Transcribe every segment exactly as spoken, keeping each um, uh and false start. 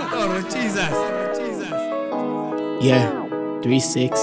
Toro, Jesus. Yeah, three six.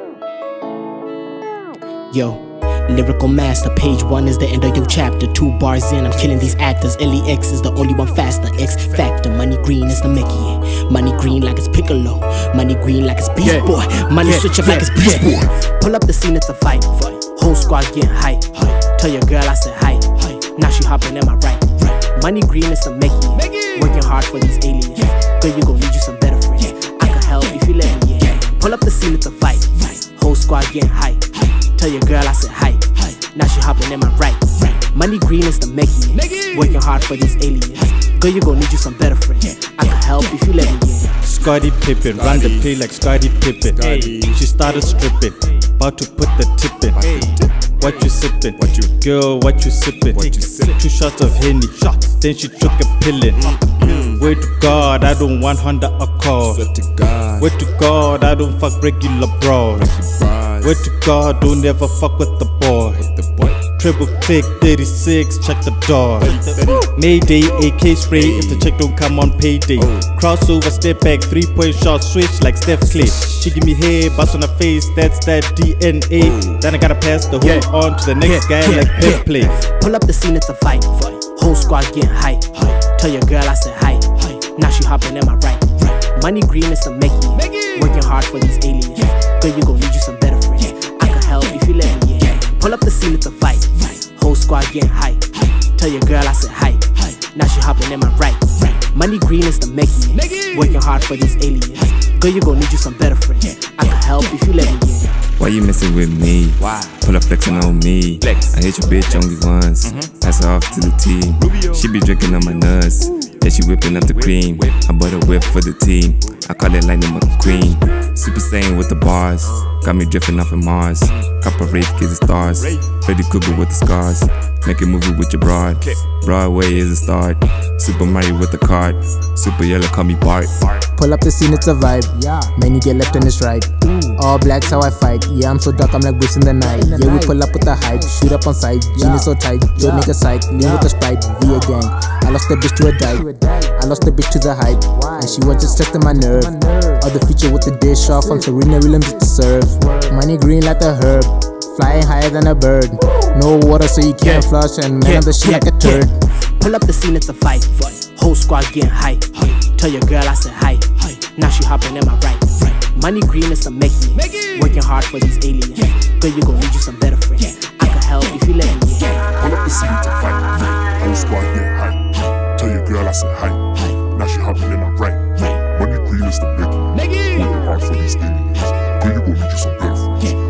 Yo, lyrical master, page one is the end of your chapter. Two bars in, I'm killing these actors. L E X is the only one faster. X Factor, money green is the Mickey. Money green like it's Piccolo. Money green like it's Beast Yeah. Boy. Money Yeah. switch up Yeah. like it's Beast Yeah. Boy. Pull up the scene, it's a fight. Whole squad getting hype. Tell your girl I said hi. Now she hopping in my right. Money green is the Mickey. Working hard for these aliens. Girl, you gon' need you some better friends. I can help if you let me in. Pull up the scene, it's a fight. Whole squad getting hype. Tell your girl I said hi. Now she hopping in my right. Money green is the Mickey. Working hard for these aliens. Girl, you gon' need you some better friends. I can help if you let me in. Scottie Pippen, run the play like Scottie Pippen. Scotty. She started stripping, about to put the tip in. What you sippin'? What you- Girl, what you sippin'? What you sippin'? Two shots of Henny, then she took a pillin'. Where to God, I don't want Honda Accord. Swear to God. Where to God, I don't fuck regular bros. Bars. Where to God, don't ever fuck with the boy. The boy. Triple click, thirty-six, check the door. Mayday, A K spray if the check don't come on payday. Crossover, step back, three point shot, switch like Steph Clay. She give me hair, bust on her face, that's that D N A. Then I gotta pass the hoop Yeah. on to the next Yeah, guy yeah, like yeah. Pep play. Pull up the scene, it's a fight. Whole squad getting hype. Tell your girl I said hi. Now she hopping in my right. Money green is the Mickey. Working hard for these aliens. Girl, you gon' need you some better friends. I can help if you let me in. Pull up the scene, it's a fight. Whole squad getting hype. Tell your girl I said hi. Now she hopping in my right. Money green is the Mickey. Working hard for these aliens. Girl, you gon' need you some better friends. I can help if you let me in. Why you messing with me? Why? Pull up flexing on me. Flex. I hit your bitch only once. Pass her off to the team. Rubio. She be drinking on my nuts. Yeah, she whipping up the cream. I bought a whip for the team. I call it Lightning McQueen. Super Saiyan with the bars. Got me drifting off of Mars. Copper Rafe gives the stars. Freddy Krueger with the scars. Make a movie with your broad. Broadway is a start. Super Mario with the card. Super Yellow, call me Bart. Pull up the scene, it's a vibe. Yeah. Man, you get left and it's right. All black's how I fight. Yeah, I'm so dark, I'm like Bruce in the night. Yeah, we pull up with the hype. Shoot up on sight. Gene is so tight. Yo, nigga psych. Lean with the sprite. Via gang. I lost the bitch to a dive. I lost the bitch to the hype. And she was just testing my nerve. Other feature with the dish off. I'm Serena Williams to serve. Money green like a herb. Flying higher than a bird. No water so you can't flush. And man, I'm the shit like a turd. Pull up the scene, it's a fight. Whole squad getting hype. Tell your girl I said hi. Now she hopping in my right. Money green is the Mickey. Working hard for these aliens. Girl, you gon' need you some better friends. I can help if you let me in. Pull up the scene to fight. Whole squad get hype. Tell your girl I said hi. Now she hopping in my right. Money green is the Mickey. Working hard for these aliens. Girl, you gon' need you some better friends.